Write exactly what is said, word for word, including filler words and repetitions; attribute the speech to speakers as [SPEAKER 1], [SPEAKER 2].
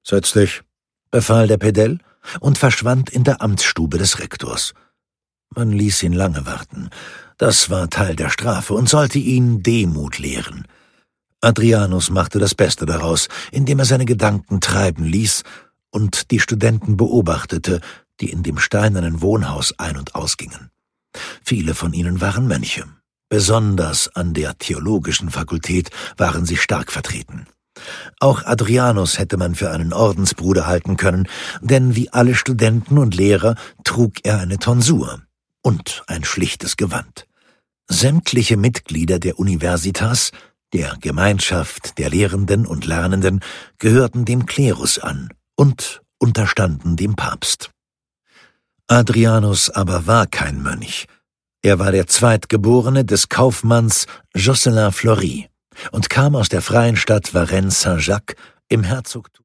[SPEAKER 1] »Setz dich«, befahl der Pedell und verschwand in der Amtsstube des Rektors. Man ließ ihn lange warten. Das war Teil der Strafe und sollte ihn Demut lehren. Adrianus machte das Beste daraus, indem er seine Gedanken treiben ließ und die Studenten beobachtete, die in dem steinernen Wohnhaus ein- und ausgingen. Viele von ihnen waren Mönche. Besonders an der theologischen Fakultät waren sie stark vertreten. Auch Adrianus hätte man für einen Ordensbruder halten können, denn wie alle Studenten und Lehrer trug er eine Tonsur und ein schlichtes Gewand. Sämtliche Mitglieder der Universitas, der Gemeinschaft der Lehrenden und Lernenden, gehörten dem Klerus an und unterstanden dem Papst. Adrianus aber war kein Mönch. Er war der Zweitgeborene des Kaufmanns Jocelyn Fleury und kam aus der freien Stadt Varennes-Saint-Jacques im Herzogtum